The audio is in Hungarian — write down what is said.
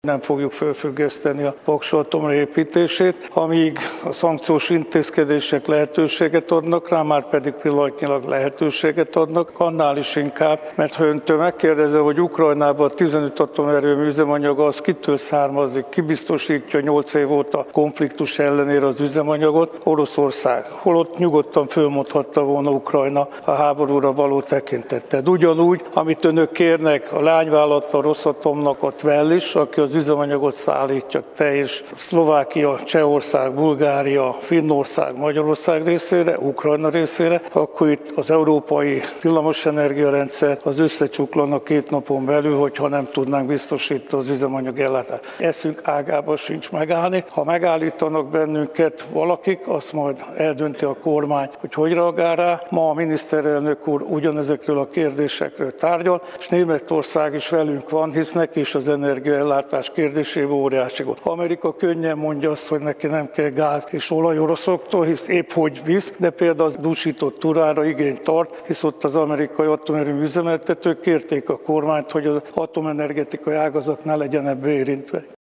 Nem fogjuk felfüggeszteni a Paks atomerőmű építését, amíg a szankciós intézkedések lehetőséget adnak rá, már pedig pillanatnyilag lehetőséget adnak, annál is inkább, mert ha öntől megkérdezze, hogy Ukrajnában a 15 atomerőmű üzemanyaga az kitől származik, ki biztosítja 8 év óta konfliktus ellenére az üzemanyagot, Oroszország. Holott nyugodtan fölmondhatta volna Ukrajna a háborúra való tekintettel. Ugyanúgy, amit önök kérnek, a lányvállalata a Rosatomnak a Tvel is, aki az üzemanyagot szállítja teljes Szlovákia, Csehország, Bulgária, Finnország, Magyarország részére, Ukrajna részére, akkor itt az európai villamosenergiarendszer az összecsuklana 2 napon belül, hogyha nem tudnánk biztosítani az üzemanyag ellátást. Eszünk ágába sincs megállni. Ha megállítanak bennünket valakik, azt majd eldönti a kormány, hogy reagál rá. Ma a miniszterelnök úr ugyanezekről a kérdésekről tárgyal, és Németország is velünk van, hisz neki is az energiaellátás kérdésében óriási gond. Amerika könnyen mondja azt, hogy neki nem kell gáz és olaj oroszoktól, hisz épp hogy visz, de például az dúsított uránra igényt tart, hisz ott az amerikai atomerőmű üzemeltetők kérték a kormányt, hogy az atomenergetikai ágazat ne legyen ebbe érintve.